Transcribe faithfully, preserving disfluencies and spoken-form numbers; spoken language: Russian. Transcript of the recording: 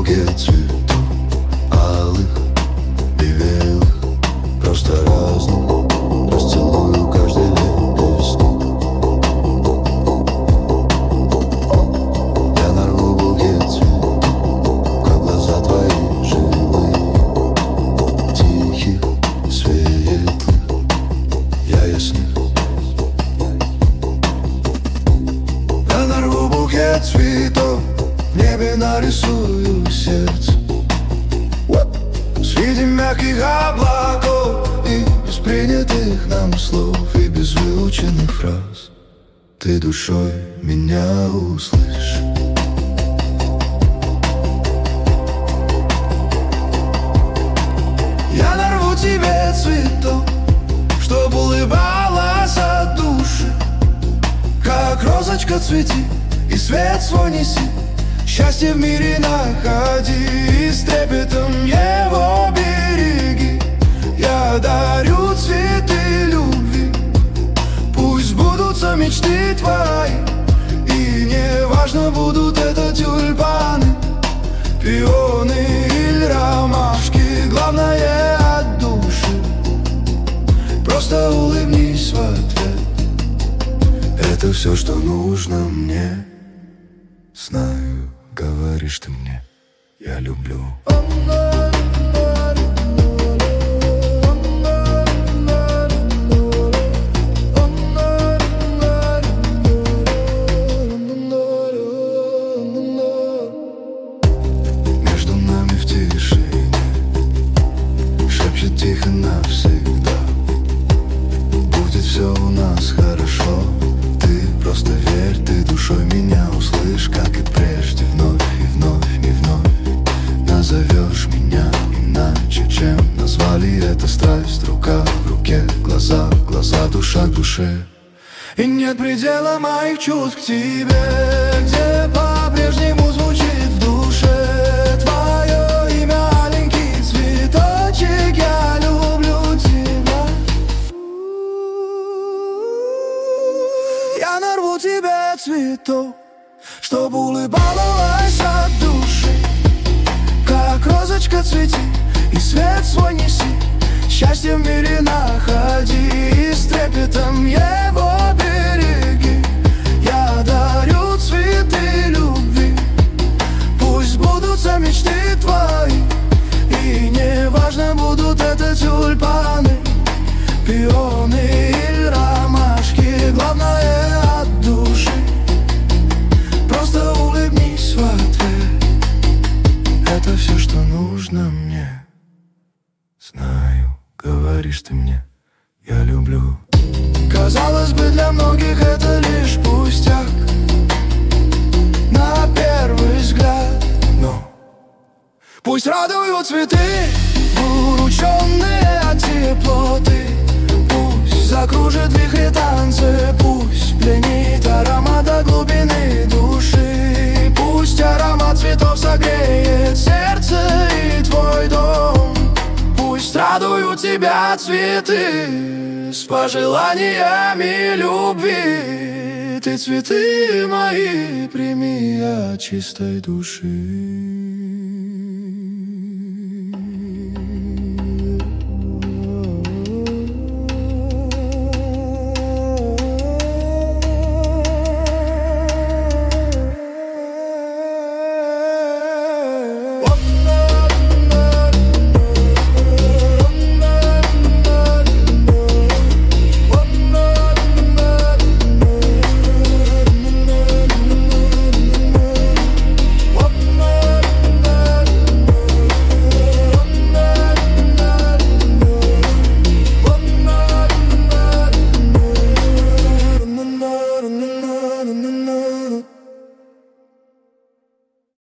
букет цветов, алых и белых, просто разных. Расцелую каждый лепесток. Я нарву букет цветов, как глаза твои живые, тихих, светлых, я ясных. Я нарву букет цветов, в небе нарисую сердце среди мягких облаков и без принятых нам слов и без выученных фраз. Ты душой меня услышь. Я нарву тебе цветов, чтоб улыбалась от души, как розочка цвети и свет свой неси. Счастье в мире находи и с трепетом его береги. Я дарю цветы любви, пусть сбудутся мечты твои. И не важно, будут это тюльпаны, пионы или ромашки. Главное от души, просто улыбнись в ответ. Это все, что нужно мне. Знаю, говоришь ты мне, я люблю. Между нами в тишине шепчет тихо навсегда. Будет все у нас хорошо. Ты просто верь, ты душой меня услышь, как и прежде, вновь и вновь и вновь. Назовешь меня иначе, чем назвали это страсть. Рука в руке, глаза в глаза, душа к душе. И нет предела моих чувств к тебе, где по-прежнему звучит в душе твое имя, маленький цветочек. Я люблю тебя. Я нарву тебе цветов, чтоб улыбалась от души, как розочка цвети и свет свой неси. Счастье в мире находи и с трепетом его береги. Я дарю цветы любви, пусть сбудутся мечты твои. И не важно, будут это тюльпаны, пионы или ромашки. Главное от души, просто улыбнись в ответ. Это все, что нужно мне. Знаю, говоришь ты мне, я люблю. Казалось бы, для многих это лишь пустяк на первый взгляд, но пусть радуют цветы, вырученные от теплоты. Пусть закружит вихри танцы, пусть пленит аромат до глубины души. Пусть аромат цветов согреет сердце и твой дом. Пусть радуют тебя цветы с пожеланиями любви. Ты цветы мои прими от чистой души.